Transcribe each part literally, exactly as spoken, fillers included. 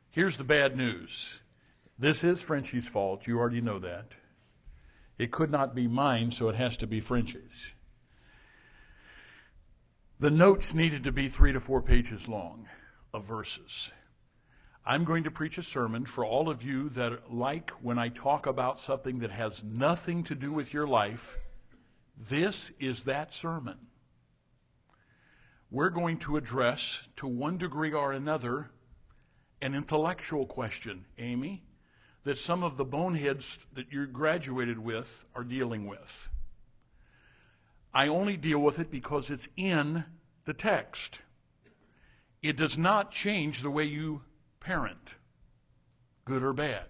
Here's the bad news. This is Frenchie's fault. You already know that. It could not be mine, so it has to be Frenchie's. The notes needed to be three to four pages long of verses. I'm going to preach a sermon for all of you that like when I talk about something that has nothing to do with your life. This is that sermon. We're going to address, to one degree or another, an intellectual question, Amy, that some of the boneheads that you graduated with are dealing with. I only deal with it because it's in the text. It does not change the way you parent, good or bad.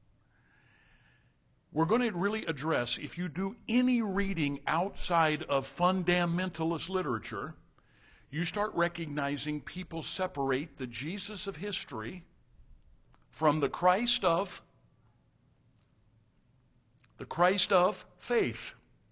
We're going to really address, if you do any reading outside of fundamentalist literature, you start recognizing people separate the Jesus of history from the Christ of the Christ of faith.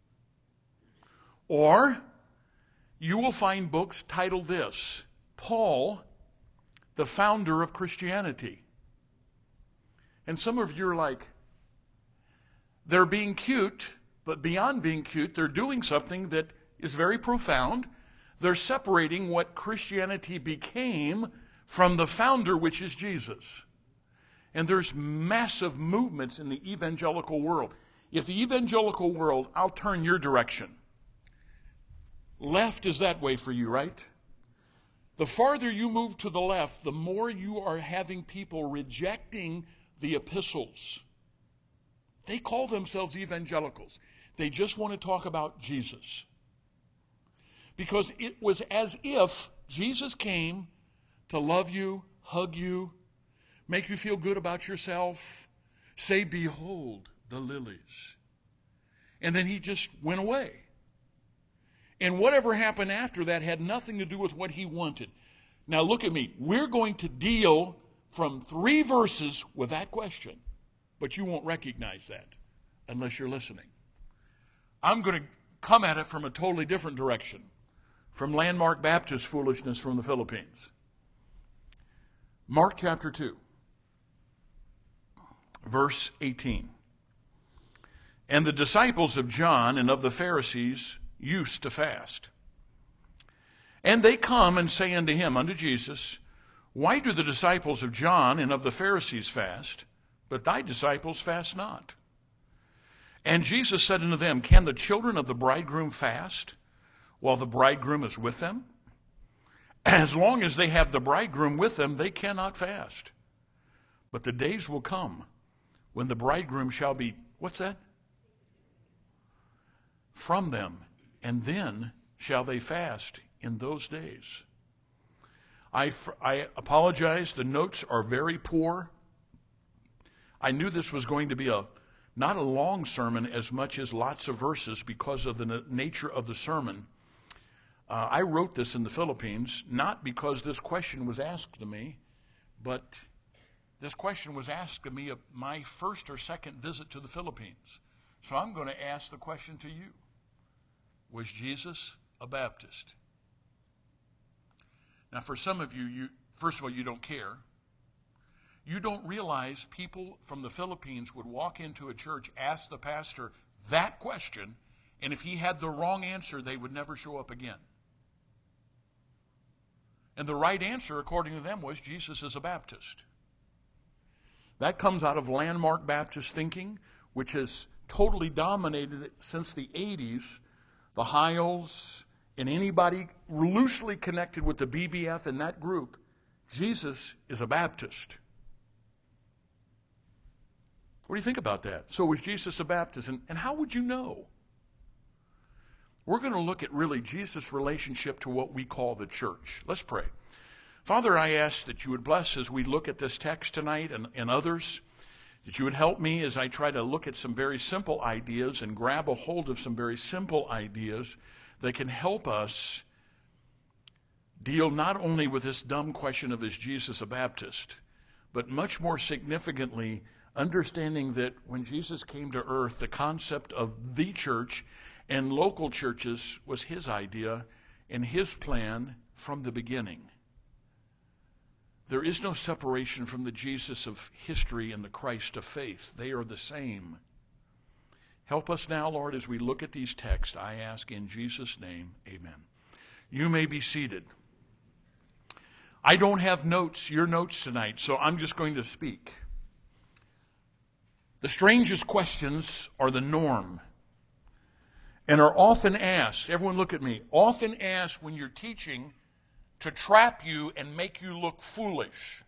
Or you will find books titled this, Paul, the founder of Christianity. And some of you are like, they're being cute, but beyond being cute, they're doing something that is very profound. They're separating what Christianity became from the founder, which is Jesus. And there's massive movements in the evangelical world. If the evangelical world, I'll turn your direction. Left is that way for you, right? The farther you move to the left, the more you are having people rejecting the epistles. They call themselves evangelicals. They just want to talk about Jesus. Because it was as if Jesus came to love you, hug you, make you feel good about yourself, say, behold the lilies. And then he just went away. And whatever happened after that had nothing to do with what he wanted. Now look at me. We're going to deal from three verses with that question. But you won't recognize that unless you're listening. I'm going to come at it from a totally different direction. From Landmark Baptist foolishness from the Philippines. Mark chapter two, verse eighteen. And the disciples of John and of the Pharisees used to fast. And they come and say unto him, unto Jesus, why do the disciples of John and of the Pharisees fast, but thy disciples fast not? And Jesus said unto them, can the children of the bridegroom fast while the bridegroom is with them? As long as they have the bridegroom with them, they cannot fast. But the days will come when the bridegroom shall be, what's that? From them, and then shall they fast in those days. I, I apologize, the notes are very poor. I knew this was going to be a not a long sermon as much as lots of verses because of the na- nature of the sermon. Uh, I wrote this in the Philippines, not because this question was asked to me, but this question was asked of me of my first or second visit to the Philippines. So I'm going to ask the question to you. Was Jesus a Baptist? Now for some of you, you first of all, you don't care. You don't realize people from the Philippines would walk into a church, ask the pastor that question, and if he had the wrong answer, they would never show up again. And the right answer, according to them, was Jesus is a Baptist. That comes out of Landmark Baptist thinking, which has totally dominated since the eighties. The Hiles and anybody loosely connected with the B B F and that group, Jesus is a Baptist. What do you think about that? So was Jesus a Baptist? And, and how would you know? We're going to look at really Jesus' relationship to what we call the church. Let's pray. Father, I ask that you would bless as we look at this text tonight and, and others, that you would help me as I try to look at some very simple ideas and grab a hold of some very simple ideas that can help us deal not only with this dumb question of is Jesus a Baptist, but much more significantly understanding that when Jesus came to earth, the concept of the church and local churches was his idea and his plan from the beginning. There is no separation from the Jesus of history and the Christ of faith. They are the same. Help us now, Lord, as we look at these texts. I ask in Jesus' name, amen. You may be seated. I don't have notes, your notes tonight, so I'm just going to speak. The strangest questions are the norm and are often asked, everyone look at me, often asked when you're teaching to trap you and make you look foolish.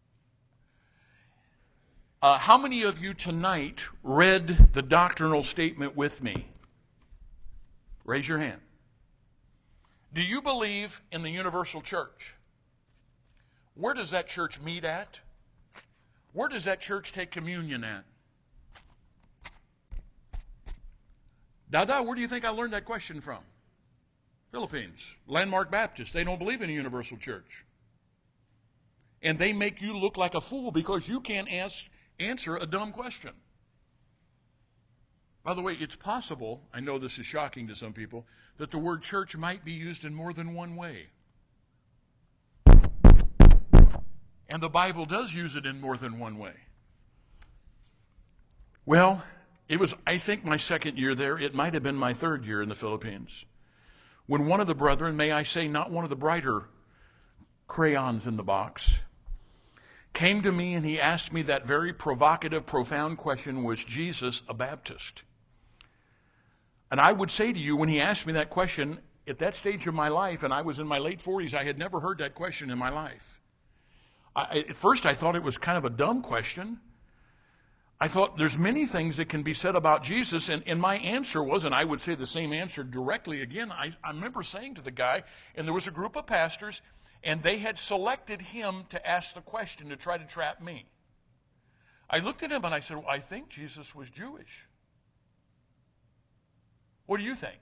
Uh, how many of you tonight read the doctrinal statement with me? Raise your hand. Do you believe in the universal church? Where does that church meet at? Where does that church take communion at? Dada, where do you think I learned that question from? Philippines. Landmark Baptist. They don't believe in a universal church. And they make you look like a fool because you can't ask, answer a dumb question. By the way, it's possible, I know this is shocking to some people, that the word church might be used in more than one way. And the Bible does use it in more than one way. Well, it was, I think, my second year there. It might have been my third year in the Philippines. When one of the brethren, may I say not one of the brighter crayons in the box, came to me and he asked me that very provocative, profound question, was Jesus a Baptist? And I would say to you, when he asked me that question, at that stage of my life, and I was in my late forties, I had never heard that question in my life. I, at first I thought it was kind of a dumb question. I thought there's many things that can be said about Jesus, and, and my answer was, and I would say the same answer directly again, I, I remember saying to the guy, and there was a group of pastors, and they had selected him to ask the question to try to trap me. I looked at him and I said, well, I think Jesus was Jewish. What do you think?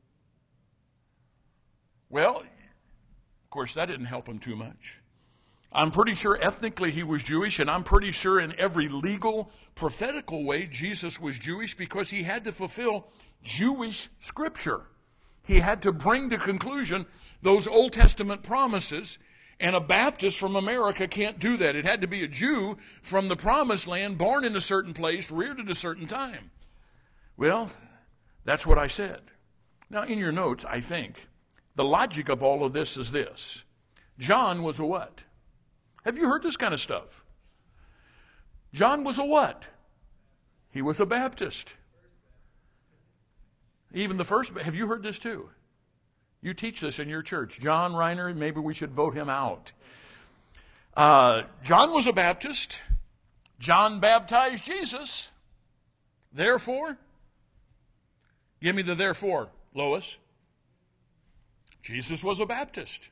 Well, of course, that didn't help him too much. I'm pretty sure ethnically he was Jewish, and I'm pretty sure in every legal, prophetical way Jesus was Jewish because he had to fulfill Jewish scripture. He had to bring to conclusion those Old Testament promises, and a Baptist from America can't do that. It had to be a Jew from the promised land, born in a certain place, reared at a certain time. Well, that's what I said. Now, in your notes, I think, the logic of all of this is this. John was a what? Have you heard this kind of stuff? John was a what? He was a Baptist. Even the first, have you heard this too? You teach this in your church. John Reiner, maybe we should vote him out. Uh, John was a Baptist. John baptized Jesus. Therefore, give me the therefore, Lois. Jesus was a Baptist.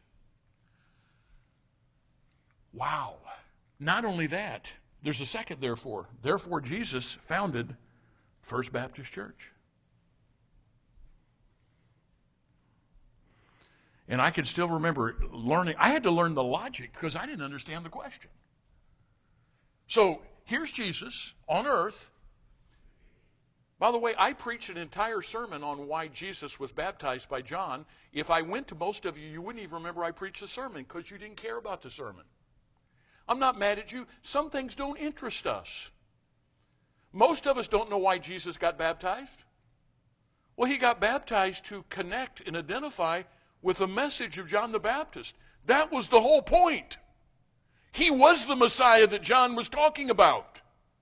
Wow. Not only that, there's a second therefore. Therefore, Jesus founded First Baptist Church. And I can still remember learning. I had to learn the logic because I didn't understand the question. So here's Jesus on earth. By the way, I preached an entire sermon on why Jesus was baptized by John. If I went to most of you, you wouldn't even remember I preached the sermon because you didn't care about the sermon. I'm not mad at you. Some things don't interest us. Most of us don't know why Jesus got baptized. Well, he got baptized to connect and identify with the message of John the Baptist. That was the whole point. He was the Messiah that John was talking about.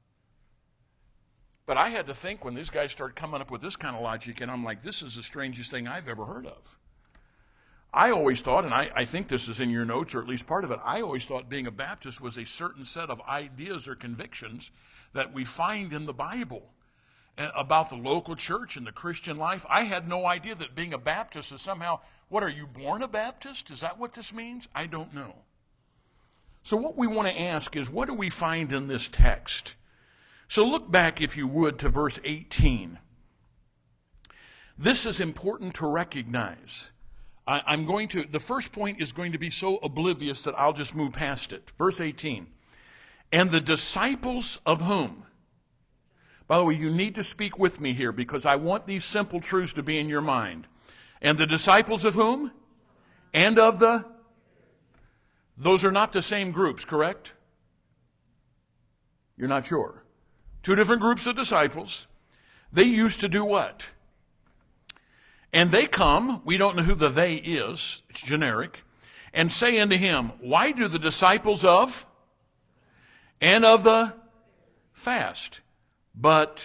But I had to think when these guys started coming up with this kind of logic, and I'm like, this is the strangest thing I've ever heard of. I always thought, and I, I think this is in your notes, or at least part of it, I always thought being a Baptist was a certain set of ideas or convictions that we find in the Bible about the local church and the Christian life. I had no idea that being a Baptist is somehow, what, are you born a Baptist? Is that what this means? I don't know. So what we want to ask is, what do we find in this text? So look back, if you would, to verse eighteen. This is important to recognize. I, I'm going to, the first point is going to be so oblivious that I'll just move past it. Verse eighteen. And the disciples of whom? By the way, you need to speak with me here because I want these simple truths to be in your mind. And the disciples of whom? And of the? Those are not the same groups, correct? You're not sure. Two different groups of disciples. They used to do what? And they come, we don't know who the they is, it's generic, and say unto him, why do the disciples of and of the fast, but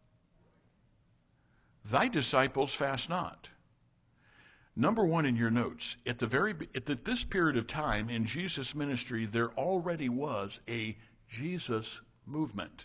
thy disciples fast not? Number one in your notes, at the very at the, this period of time in Jesus' ministry, there already was a Jesus movement.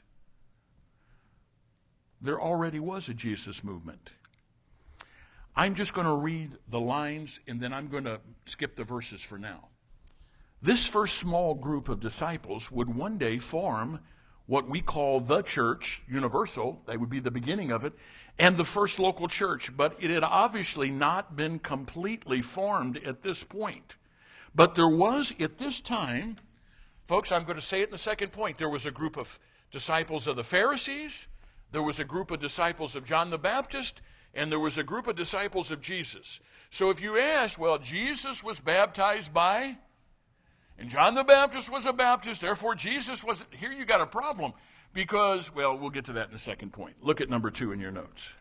There already was a Jesus movement. I'm just going to read the lines, and then I'm going to skip the verses for now. This first small group of disciples would one day form what we call the church universal. That would be the beginning of it, and the first local church. But it had obviously not been completely formed at this point. But there was, at this time, folks, I'm going to say it in the second point, there was a group of disciples of the Pharisees, there was a group of disciples of John the Baptist, and there was a group of disciples of Jesus. So if you ask, well, Jesus was baptized by, and John the Baptist was a Baptist, therefore Jesus was, here you got a problem. Because, well, we'll get to that in the second point. Look at number two in your notes.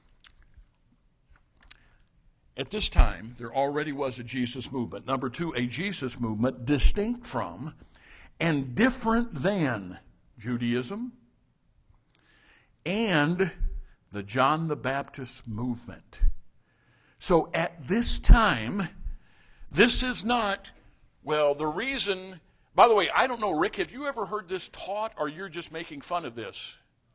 At this time, there already was a Jesus movement. Number two, a Jesus movement distinct from and different than Judaism and the John the Baptist movement. So at this time, this is not, well, the reason, by the way, I don't know, Rick, have you ever heard this taught, or you're just making fun of this?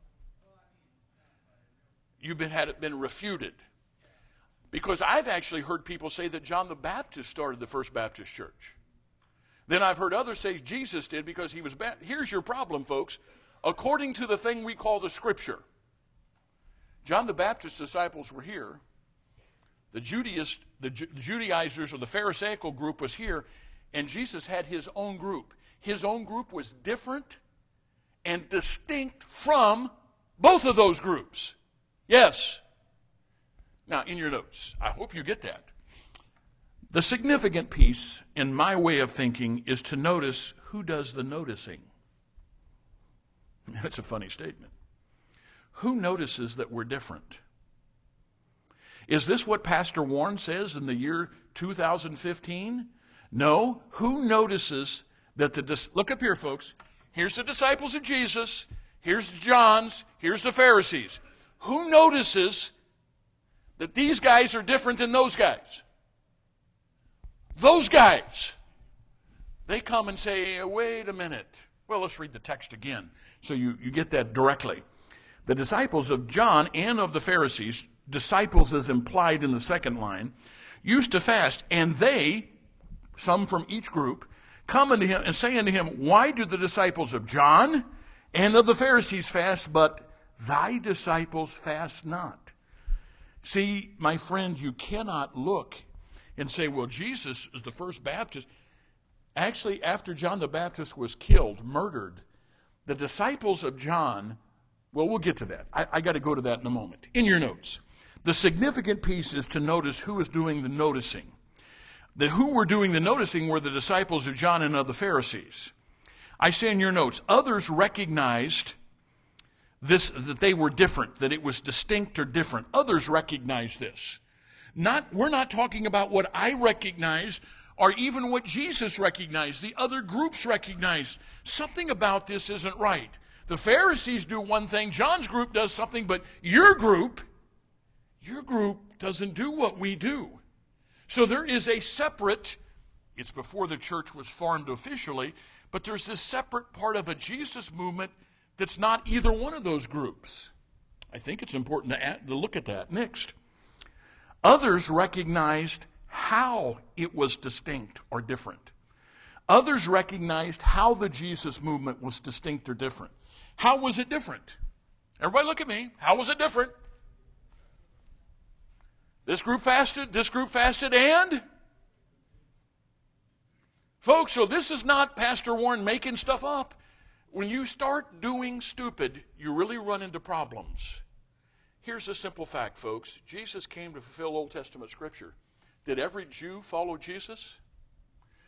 You've been had it been refuted. Because I've actually heard people say that John the Baptist started the first Baptist church. Then I've heard others say Jesus did because he was baptized. Here's your problem, folks. According to the thing we call the Scripture, John the Baptist's disciples were here. The Judaist, the Ju- Judaizers or the Pharisaical group was here, and Jesus had his own group. His own group was different and distinct from both of those groups. Yes. Now, in your notes, I hope you get that. The significant piece, in my way of thinking, is to notice who does the noticing. That's a funny statement. Who notices that we're different? Is this what Pastor Warren says in the year two thousand fifteen? No. Who notices that the, dis- look up here, folks. Here's the disciples of Jesus. Here's John's. Here's the Pharisees. Who notices that these guys are different than those guys? Those guys. They come and say, wait a minute. Well, let's read the text again so you, you get that directly. The disciples of John and of the Pharisees, disciples as implied in the second line, used to fast, and they, some from each group, come unto him and say unto him, why do the disciples of John and of the Pharisees fast, but thy disciples fast not? See, my friend, you cannot look and say, well, Jesus is the first Baptist. Actually, after John the Baptist was killed, murdered, the disciples of John, well, we'll get to that. I, I got to go to that in a moment. In your notes, the significant piece is to notice who is doing the noticing. The who were doing the noticing were the disciples of John and of the Pharisees. I say in your notes, others recognized this, that they were different, that it was distinct or different. Others recognized this. Not, we're not talking about what I recognize or even what Jesus recognized. The other groups recognized. Something about this isn't right. The Pharisees do one thing, John's group does something, but your group, your group doesn't do what we do. So there is a separate, it's before the church was formed officially, but there's this separate part of a Jesus movement that's not either one of those groups. I think it's important to, add, to look at that next. Others recognized how it was distinct or different. Others recognized how the Jesus movement was distinct or different. How was it different? Everybody look at me. How was it different? This group fasted, this group fasted, and? Folks, so this is not Pastor Warren making stuff up. When you start doing stupid, you really run into problems. Here's a simple fact, folks. Jesus came to fulfill Old Testament Scripture. Did every Jew follow Jesus?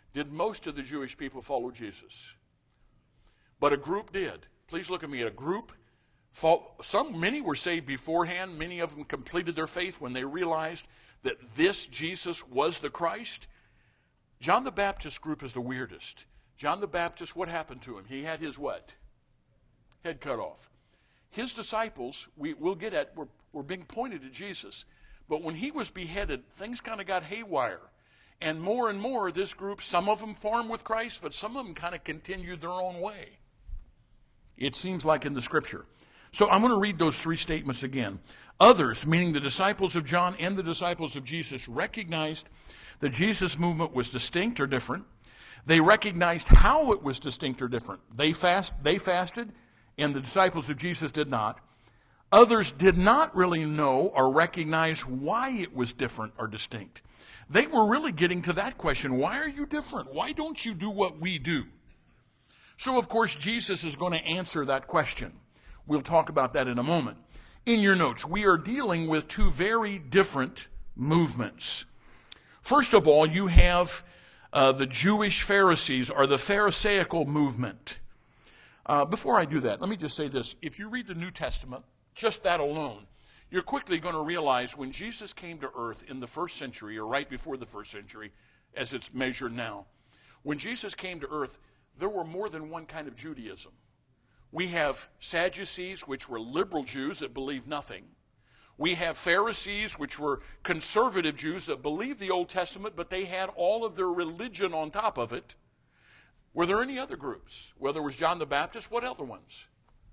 did most of the Jewish people follow Jesus. But a group did. Please look at me. A group, some, many were saved beforehand. Many of them completed their faith when they realized that this Jesus was the Christ. John the Baptist group is the weirdest. John the Baptist, what happened to him? He had his what? Head cut off. His disciples, we, we'll get at, were, were being pointed to Jesus. But when he was beheaded, things kind of got haywire. And more and more, this group, some of them farmed with Christ, but some of them kind of continued their own way. It seems like in the Scripture. So I'm going to read those three statements again. Others, meaning the disciples of John and the disciples of Jesus, recognized the Jesus movement was distinct or different. They recognized how it was distinct or different. They fast, they fasted, and the disciples of Jesus did not. Others did not really know or recognize why it was different or distinct. They were really getting to that question. Why are you different? Why don't you do what we do? So, of course, Jesus is going to answer that question. We'll talk about that in a moment. In your notes, we are dealing with two very different movements. First of all, you have uh, the Jewish Pharisees, or the Pharisaical movement. Uh, before I do that, let me just say this. If you read the New Testament, just that alone, you're quickly going to realize when Jesus came to earth in the first century, or right before the first century, as it's measured now, when Jesus came to earth, there were more than one kind of Judaism. We have Sadducees, which were liberal Jews that believed nothing. We have Pharisees, which were conservative Jews that believed the Old Testament, but they had all of their religion on top of it. Were there any other groups? Well, there was John the Baptist. What other ones?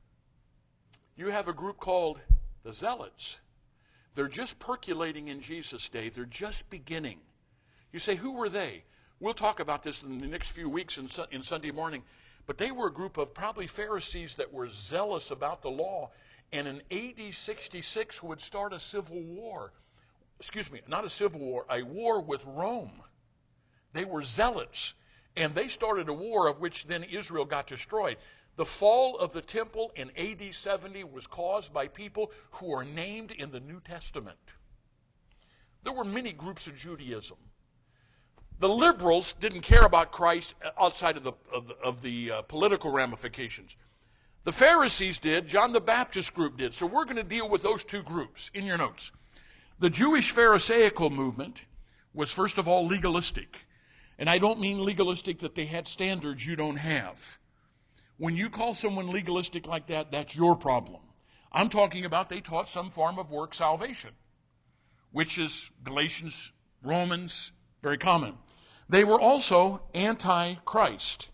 You have a group called the Zealots. They're just percolating in Jesus' day. They're just beginning. You say, who were they? We'll talk about this in the next few weeks in, in Sunday morning. But they were a group of probably Pharisees that were zealous about the law. And in A D sixty-six would start a civil war. Excuse me, not a civil war, a war with Rome. They were zealots. And they started a war of which then Israel got destroyed. The fall of the temple in A D seventy was caused by people who are named in the New Testament. There were many groups of Judaism. The liberals didn't care about Christ outside of the, of the, of the uh, political ramifications. The Pharisees did. John the Baptist group did. So we're going to deal with those two groups in your notes. The Jewish Pharisaical movement was, first of all, legalistic. And I don't mean legalistic that they had standards you don't have. When you call someone legalistic like that, that's your problem. I'm talking about they taught some form of work salvation, which is Galatians, Romans, very common. They were also anti-Christ.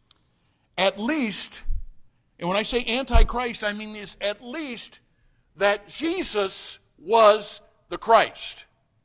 At least, and when I say anti-Christ, I mean this, at least that Jesus was the Christ.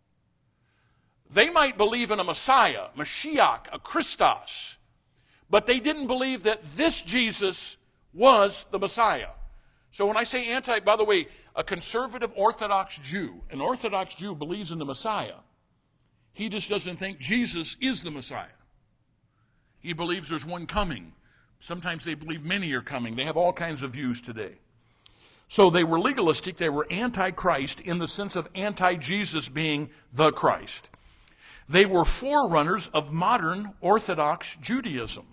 They might believe in a Messiah, Mashiach, a Christos, but they didn't believe that this Jesus was the Messiah. So when I say anti, by the way, a conservative Orthodox Jew, an Orthodox Jew believes in the Messiah. He just doesn't think Jesus is the Messiah. He believes there's one coming. Sometimes they believe many are coming. They have all kinds of views today. So they were legalistic. They were anti-Christ in the sense of anti-Jesus being the Christ. They were forerunners of modern Orthodox Judaism.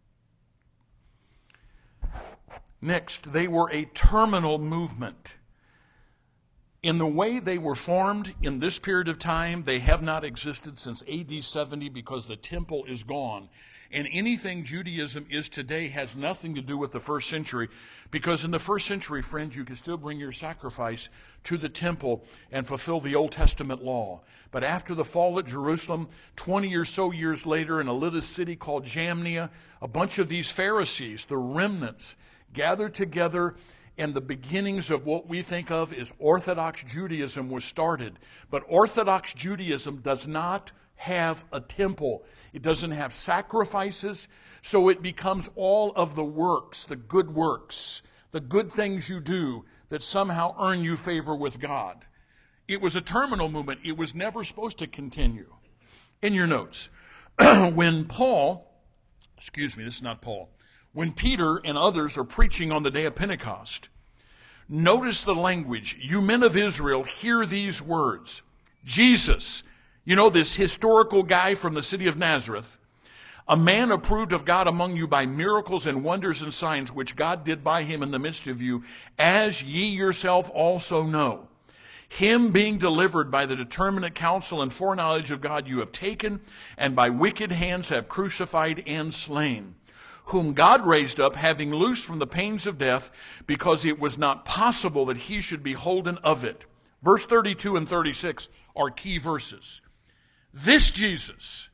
Next, they were a terminal movement. In the way they were formed in this period of time, they have not existed since A D seventy because the temple is gone. And anything Judaism is today has nothing to do with the first century, because in the first century, friends, you could still bring your sacrifice to the temple and fulfill the Old Testament law. But after the fall at Jerusalem, twenty or so years later, in a little city called Jamnia, a bunch of these Pharisees, the remnants, gathered together, and the beginnings of what we think of as Orthodox Judaism was started. But Orthodox Judaism does not have a temple. It doesn't have sacrifices, so it becomes all of the works, the good works, the good things you do that somehow earn you favor with God. It was a terminal movement. It was never supposed to continue. In your notes, when Paul, excuse me, this is not Paul, when Peter and others are preaching on the day of Pentecost, notice the language. You men of Israel, hear these words. Jesus, you know, this historical guy from the city of Nazareth, a man approved of God among you by miracles and wonders and signs which God did by him in the midst of you, as ye yourself also know. Him being delivered by the determinate counsel and foreknowledge of God you have taken, and by wicked hands have crucified and slain, whom God raised up, having loosed from the pains of death, because it was not possible that he should be holden of it. Verse thirty-two and thirty-six are key verses. This Jesus,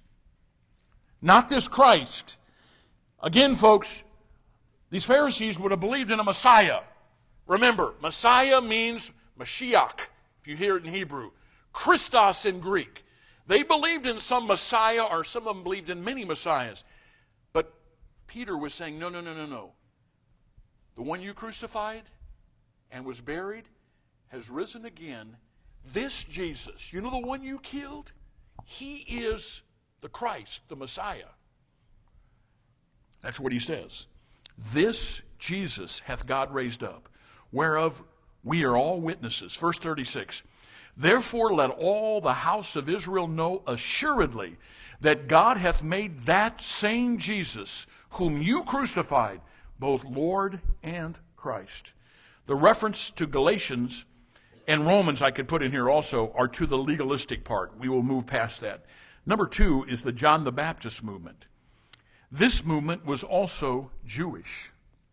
not this Christ. Again, folks, these Pharisees would have believed in a Messiah. Remember, Messiah means Mashiach, if you hear it in Hebrew. Christos in Greek. They believed in some Messiah, or some of them believed in many Messiahs. But Peter was saying, no, no, no, no, no. The one you crucified and was buried has risen again. This Jesus, you know the one you killed? He is the Christ, the Messiah. That's what he says. This Jesus hath God raised up, whereof we are all witnesses. Verse thirty-six. Therefore let all the house of Israel know assuredly that God hath made that same Jesus, whom you crucified, both Lord and Christ. The reference to Galatians and Romans, I could put in here also, are to the legalistic part. We will move past that. Number two is the John the Baptist movement. This movement was also Jewish.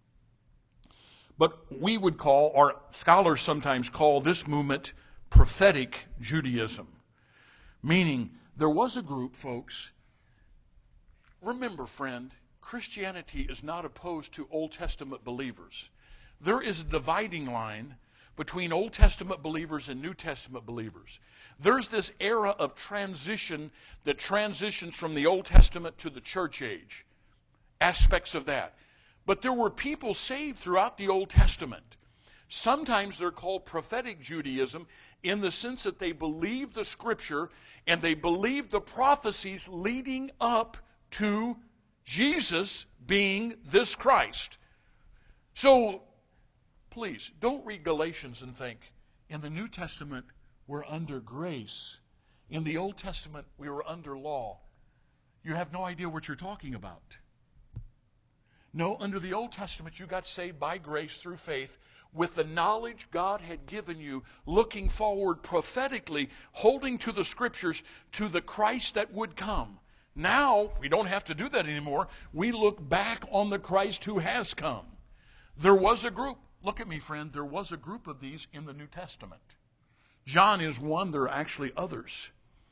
But we would call, or scholars sometimes call, this movement prophetic Judaism. Meaning, there was a group, folks. Remember, friend, Christianity is not opposed to Old Testament believers. There is a dividing line between Old Testament believers and New Testament believers. There's this era of transition that transitions from the Old Testament to the church age. Aspects of that. But there were people saved throughout the Old Testament. Sometimes they're called prophetic Judaism in the sense that they believed the Scripture and they believed the prophecies leading up to Jesus being this Christ. So, please, don't read Galatians and think, in the New Testament, we're under grace. In the Old Testament, we were under law. You have no idea what you're talking about. No, under the Old Testament, you got saved by grace through faith with the knowledge God had given you, looking forward prophetically, holding to the Scriptures, to the Christ that would come. Now, we don't have to do that anymore. We look back on the Christ who has come. There was a group. Look at me, friend. There was a group of these in the New Testament. John is one. There are actually others.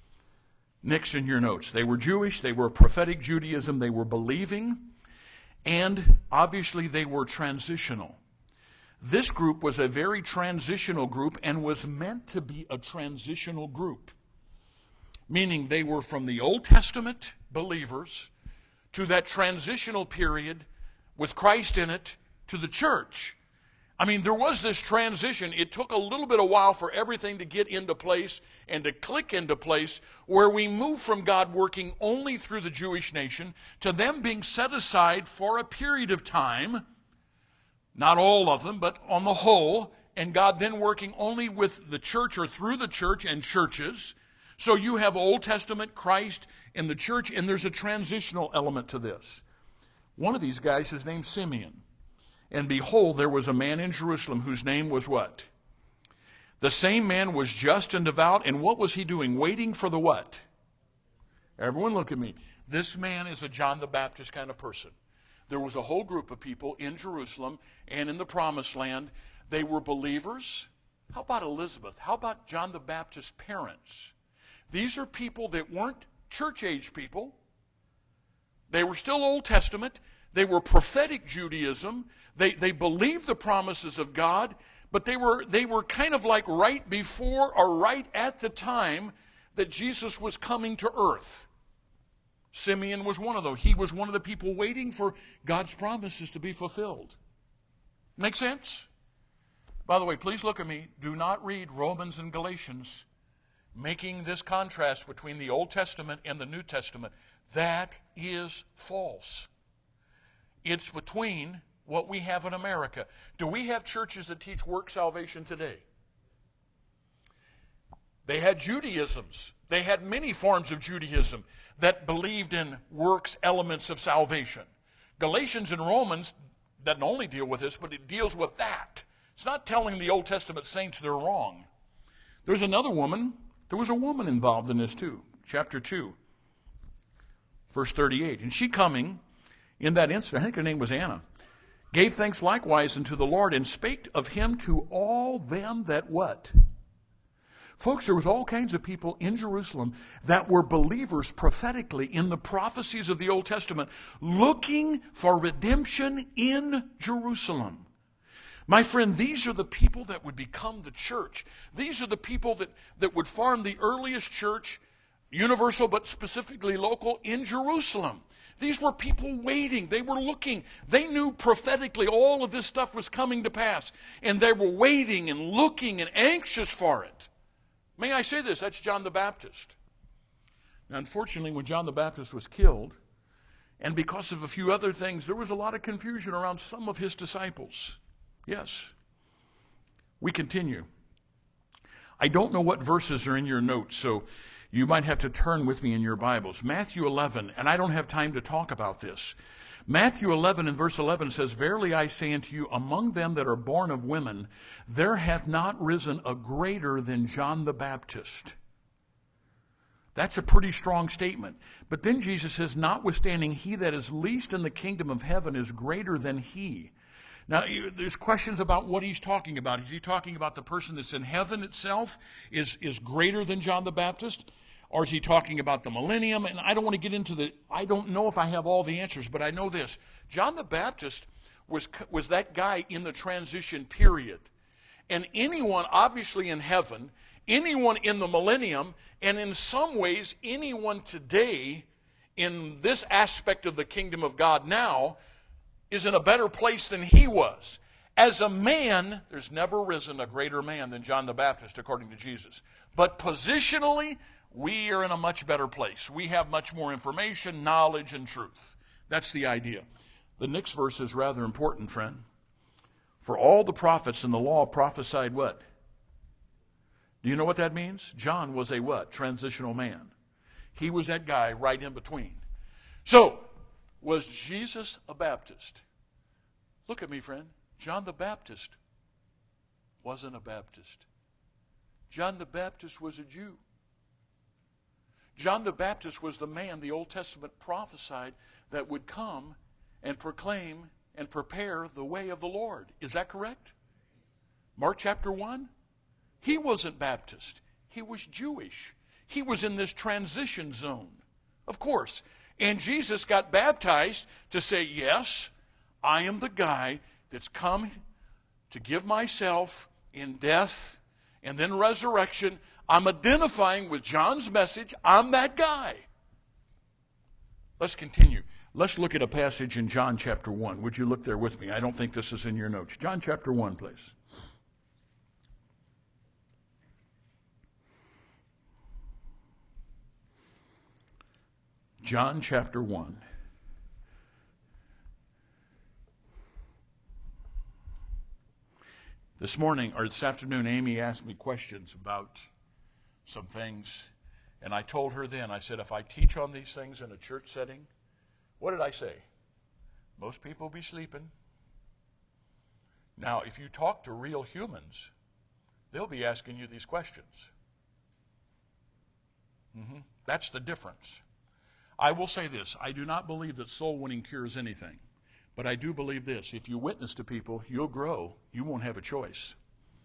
Next in your notes. They were Jewish. They were prophetic Judaism. They were believing. And obviously they were transitional. This group was a very transitional group and was meant to be a transitional group. Meaning they were from the Old Testament believers to that transitional period with Christ in it to the church. I mean, there was this transition. It took a little bit of while for everything to get into place and to click into place where we move from God working only through the Jewish nation to them being set aside for a period of time, not all of them, but on the whole, and God then working only with the church or through the church and churches. So you have Old Testament, Christ, and the church, and there's a transitional element to this. One of these guys is named Simeon. And behold, there was a man in Jerusalem whose name was what? The same man was just and devout. And what was he doing? Waiting for the what? Everyone look at me. This man is a John the Baptist kind of person. There was a whole group of people in Jerusalem and in the Promised Land. They were believers. How about Elizabeth? How about John the Baptist's parents? These are people that weren't church-age people. They were still Old Testament. They were prophetic Judaism. They they believed the promises of God, but they were they were kind of like right before or right at the time that Jesus was coming to earth. Simeon was one of those. He was one of the people waiting for God's promises to be fulfilled. Make sense? By the way, please look at me. Do not read Romans and Galatians making this contrast between the Old Testament and the New Testament. That is false. It's between what we have in America. Do we have churches that teach work salvation today? They had Judaisms. They had many forms of Judaism that believed in works elements of salvation. Galatians and Romans doesn't only deal with this, but it deals with that. It's not telling the Old Testament saints they're wrong. There's another woman. There was a woman involved in this too. Chapter two, verse thirty-eight. And she coming in that instant, I think her name was Anna, gave thanks likewise unto the Lord, and spake of him to all them that what? Folks, there was all kinds of people in Jerusalem that were believers prophetically in the prophecies of the Old Testament, looking for redemption in Jerusalem. My friend, these are the people that would become the church. These are the people that, that would form the earliest church, universal but specifically local, in Jerusalem. These were people waiting. They were looking. They knew prophetically all of this stuff was coming to pass. And they were waiting and looking and anxious for it. May I say this? That's John the Baptist. Now, unfortunately, when John the Baptist was killed, and because of a few other things, there was a lot of confusion around some of his disciples. Yes. We continue. I don't know what verses are in your notes, so you might have to turn with me in your Bibles. Matthew eleven, and I don't have time to talk about this. Matthew eleven and verse eleven says, Verily I say unto you, among them that are born of women, there hath not risen a greater than John the Baptist. That's a pretty strong statement. But then Jesus says, Notwithstanding, he that is least in the kingdom of heaven is greater than he. Now, there's questions about what he's talking about. Is he talking about the person that's in heaven itself is, is greater than John the Baptist? Or is he talking about the millennium? And I don't want to get into the, I don't know if I have all the answers, but I know this. John the Baptist was, was that guy in the transition period. And anyone obviously in heaven, anyone in the millennium, and in some ways anyone today in this aspect of the kingdom of God now is in a better place than he was. As a man, there's never risen a greater man than John the Baptist, according to Jesus. But positionally, we are in a much better place. We have much more information, knowledge, and truth. That's the idea. The next verse is rather important, friend. For all the prophets in the law prophesied what? Do you know what that means? John was a what? Transitional man. He was that guy right in between. So, was Jesus a Baptist? Look at me, friend. John the Baptist wasn't a Baptist. John the Baptist was a Jew. John the Baptist was the man the Old Testament prophesied that would come and proclaim and prepare the way of the Lord. Is that correct? Mark chapter one? He wasn't Baptist. He was Jewish. He was in this transition zone. Of course. And Jesus got baptized to say, yes, I am the guy that's come to give myself in death and then resurrection. I'm identifying with John's message. I'm that guy. Let's continue. Let's look at a passage in John chapter one. Would you look there with me? I don't think this is in your notes. John chapter one, please. John chapter one. This morning, or this afternoon, Amy asked me questions about some things, and I told her then, I said, if I teach on these things in a church setting, what did I say? Most people will be sleeping. Now, if you talk to real humans, they'll be asking you these questions. Mm-hmm. That's the difference. I will say this. I do not believe that soul winning cures anything. But I do believe this. If you witness to people, you'll grow. You won't have a choice.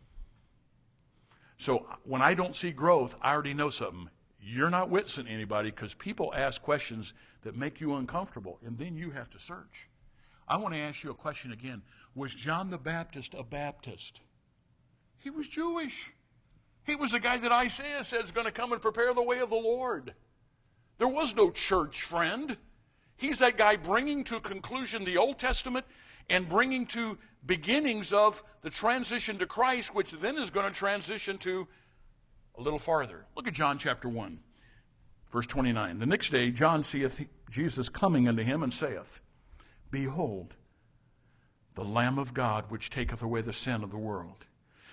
So when I don't see growth, I already know something. You're not witnessing anybody because people ask questions that make you uncomfortable, and then you have to search. I want to ask you a question again. Was John the Baptist a Baptist? He was Jewish. He was the guy that Isaiah said is going to come and prepare the way of the Lord. There was no church, friend. He's that guy bringing to a conclusion the Old Testament and bringing to beginnings of the transition to Christ, which then is going to transition to a little farther. Look at John chapter one, verse twenty-nine. The next day John seeth Jesus coming unto him and saith, Behold, the Lamb of God, which taketh away the sin of the world.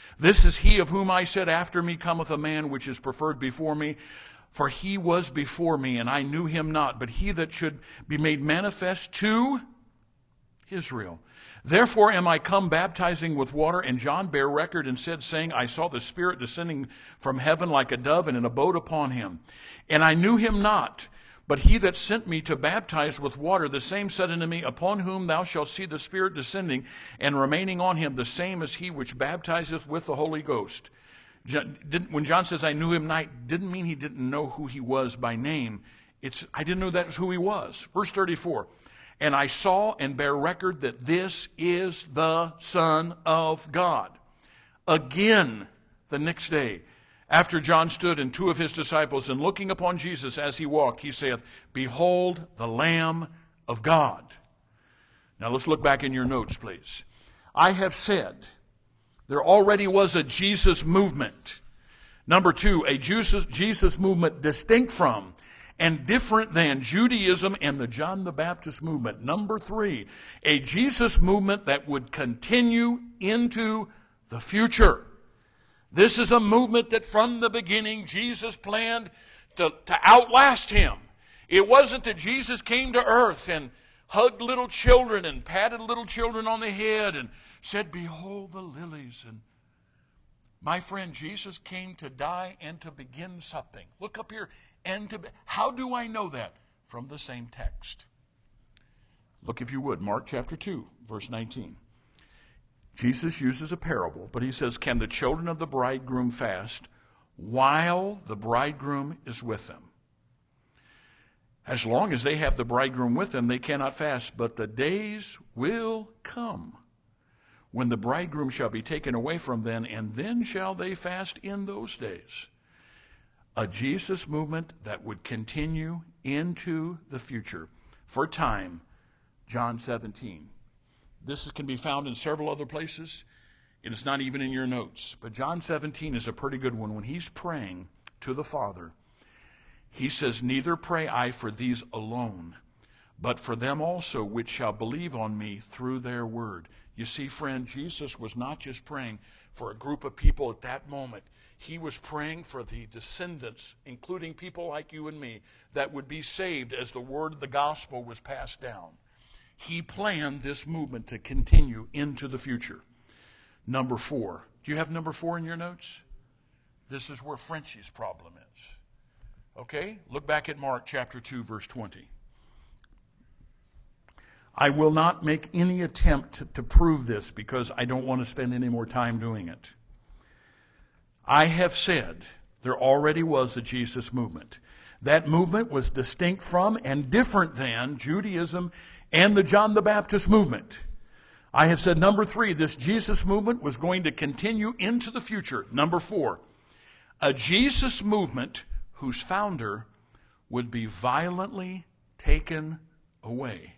This is he of whom I said, after me cometh a man which is preferred before me. For he was before me, and I knew him not. But he that should be made manifest to Israel. Therefore am I come baptizing with water. And John bare record and said, saying, I saw the Spirit descending from heaven like a dove, and it abode upon him. And I knew him not. But he that sent me to baptize with water, the same said unto me, upon whom thou shalt see the Spirit descending and remaining on him, the same as he which baptizeth with the Holy Ghost. When John says, I knew him not, didn't mean he didn't know who he was by name. It's I didn't know that's who he was. Verse thirty-four, and I saw and bear record that this is the Son of God. Again, the next day, after John stood and two of his disciples, and looking upon Jesus as he walked, he saith, behold the Lamb of God. Now let's look back in your notes, please. I have said there already was a Jesus movement. Number two, a Jesus, Jesus movement distinct from and different than Judaism and the John the Baptist movement. Number three, a Jesus movement that would continue into the future. This is a movement that from the beginning Jesus planned to, to outlast him. It wasn't that Jesus came to earth and hugged little children and patted little children on the head and said, behold the lilies. And my friend, Jesus came to die and to begin something. Look up here. And to be, how do I know that? From the same text. Look, if you would, Mark chapter two, verse nineteen. Jesus uses a parable, but he says, can the children of the bridegroom fast while the bridegroom is with them? As long as they have the bridegroom with them, they cannot fast, but the days will come when the bridegroom shall be taken away from them, and then shall they fast in those days. A Jesus movement that would continue into the future. For time, John seventeen. This can be found in several other places, and it's not even in your notes. But John seventeen is a pretty good one. When he's praying to the Father, he says, neither pray I for these alone, but for them also which shall believe on me through their word. You see, friend, Jesus was not just praying for a group of people at that moment. He was praying for the descendants, including people like you and me, that would be saved as the word of the gospel was passed down. He planned this movement to continue into the future. Number four. Do you have number four in your notes? This is where Frenchie's problem is. Okay? Look back at Mark chapter two, verse twenty. I will not make any attempt to, to prove this because I don't want to spend any more time doing it. I have said there already was a Jesus movement. That movement was distinct from and different than Judaism and the John the Baptist movement. I have said, number three, this Jesus movement was going to continue into the future. Number four, a Jesus movement whose founder would be violently taken away.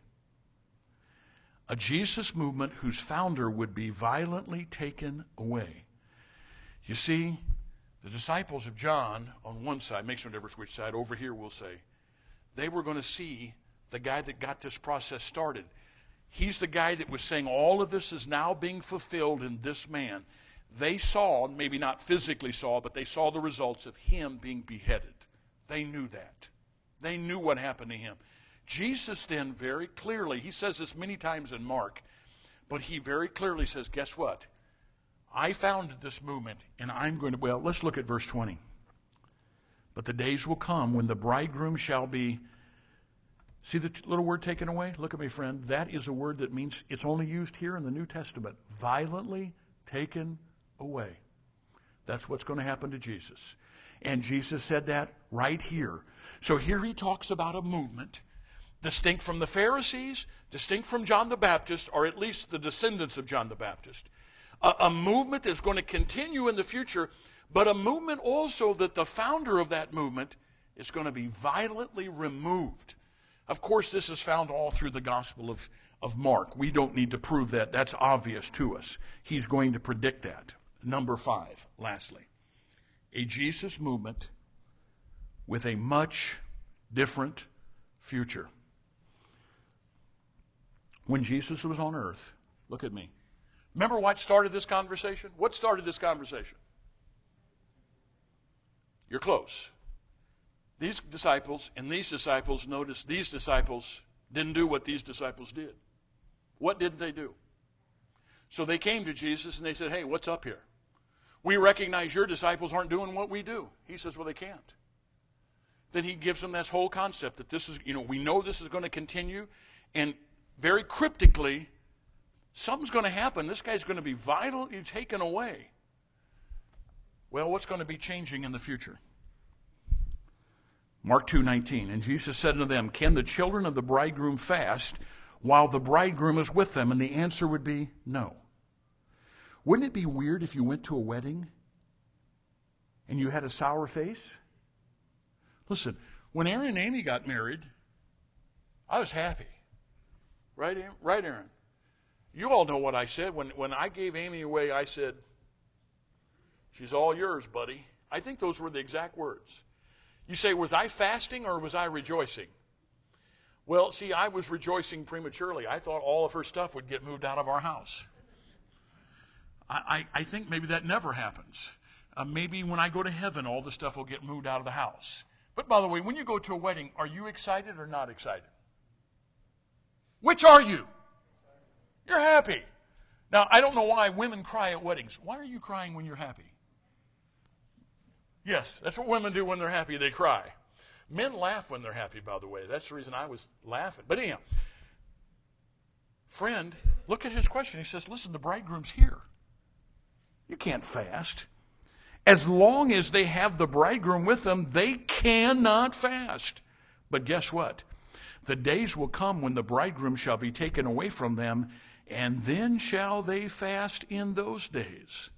A Jesus movement whose founder would be violently taken away. You see, the disciples of John on one side, makes no difference which side, over here we'll say, they were going to see the guy that got this process started. He's the guy that was saying all of this is now being fulfilled in this man. They saw, maybe not physically saw, but they saw the results of him being beheaded. They knew that. They knew what happened to him. Jesus then very clearly, he says this many times in Mark, but he very clearly says, guess what? I founded this movement, and I'm going to, well, let's look at verse twenty. But the days will come when the bridegroom shall be, see the little word taken away? Look at me, friend. That is a word that means it's only used here in the New Testament. Violently taken away. That's what's going to happen to Jesus. And Jesus said that right here. So here he talks about a movement distinct from the Pharisees, distinct from John the Baptist, or at least the descendants of John the Baptist. A, a movement that's going to continue in the future, but a movement also that the founder of that movement is going to be violently removed. Of course, this is found all through the Gospel of, of Mark. We don't need to prove that. That's obvious to us. He's going to predict that. Number five, lastly, a Jesus movement with a much different future. When Jesus was on earth, look at me, Remember what started this conversation? What started this conversation? You're close. These disciples and these disciples, notice these disciples didn't do what these disciples did. What didn't they do? So they came to Jesus and they said, hey, what's up here? We recognize your disciples aren't doing what we do. He says, well, they can't. Then he gives them this whole concept that this is, you know, we know this is going to continue. And very cryptically, something's going to happen. This guy's going to be violently taken away. Well, what's going to be changing in the future? Mark two nineteen, and Jesus said unto them, can the children of the bridegroom fast while the bridegroom is with them? And the answer would be no. Wouldn't it be weird if you went to a wedding and you had a sour face? Listen, when Aaron and Amy got married, I was happy. Right, Aaron? Right, Aaron? You all know what I said. When, when I gave Amy away, I said, she's all yours, buddy. I think those were the exact words. You say, was I fasting or was I rejoicing? Well, see, I was rejoicing prematurely. I thought all of her stuff would get moved out of our house. I, I, I think maybe that never happens. Uh, maybe when I go to heaven, all the stuff will get moved out of the house. But by the way, when you go to a wedding, are you excited or not excited? Which are you? You're happy. Now, I don't know why women cry at weddings. Why are you crying when you're happy? Yes, that's what women do when they're happy. They cry. Men laugh when they're happy, by the way. That's the reason I was laughing. But anyhow, friend, look at his question. He says, listen, the bridegroom's here. You can't fast. As long as they have the bridegroom with them, they cannot fast. But guess what? The days will come when the bridegroom shall be taken away from them, and then shall they fast in those days.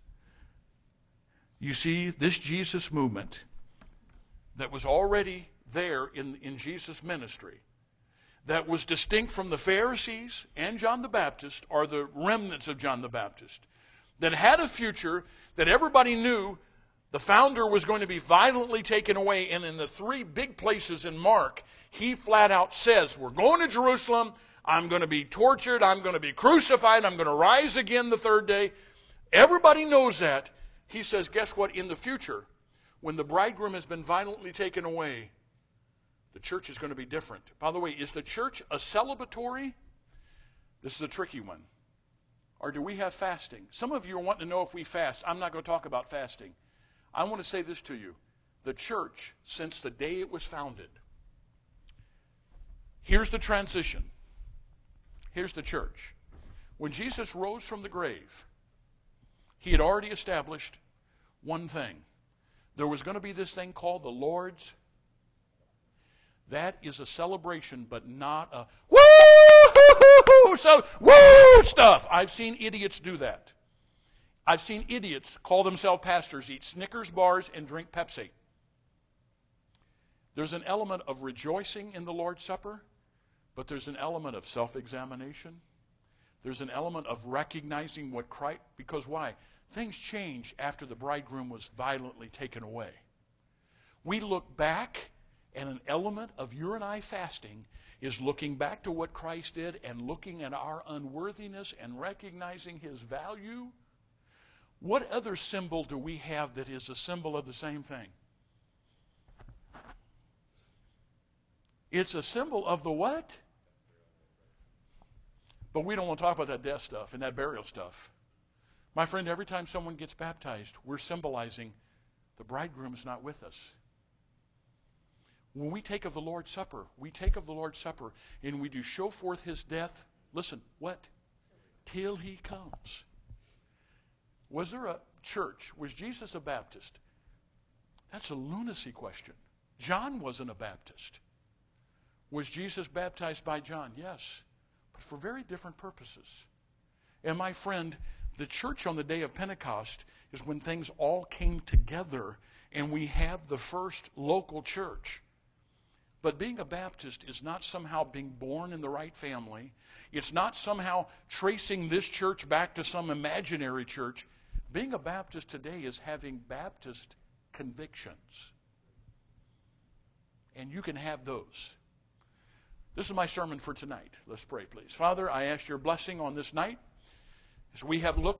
You see, this Jesus movement that was already there in, in Jesus' ministry, that was distinct from the Pharisees and John the Baptist, or the remnants of John the Baptist, that had a future that everybody knew the founder was going to be violently taken away. And in the three big places in Mark, he flat out says, we're going to Jerusalem, I'm going to be tortured, I'm going to be crucified, I'm going to rise again the third day. Everybody knows that. He says, guess what? In the future, when the bridegroom has been violently taken away, the church is going to be different. By the way, is the church a celebratory? This is a tricky one. Or do we have fasting? Some of you are wanting to know if we fast. I'm not going to talk about fasting. I want to say this to you. The church, since the day it was founded, here's the transition. Here's the church. When Jesus rose from the grave, he had already established one thing. There was going to be this thing called the Lord's. That is a celebration, but not a woo so woo stuff. I've seen idiots do that. I've seen idiots call themselves pastors, eat Snickers bars, and drink Pepsi. There's an element of rejoicing in the Lord's Supper, but there's an element of self-examination. There's an element of recognizing what Christ, because why? Things change after the bridegroom was violently taken away. We look back, and an element of you and I fasting is looking back to what Christ did and looking at our unworthiness and recognizing his value. What other symbol do we have that is a symbol of the same thing? It's a symbol of the what? But we don't want to talk about that death stuff and that burial stuff. My friend, every time someone gets baptized, we're symbolizing the bridegroom is not with us. When we take of the Lord's Supper, we take of the Lord's Supper and we do show forth his death. Listen, what? Till he comes. Was there a church? Was Jesus a Baptist? That's a lunacy question. John wasn't a Baptist. Was Jesus baptized by John? Yes, but for very different purposes. And my friend, the church on the day of Pentecost is when things all came together and we have the first local church. But being a Baptist is not somehow being born in the right family. It's not somehow tracing this church back to some imaginary church. Being a Baptist today is having Baptist convictions. And you can have those. This is my sermon for tonight. Let's pray, please. Father, I ask your blessing on this night. As we have looked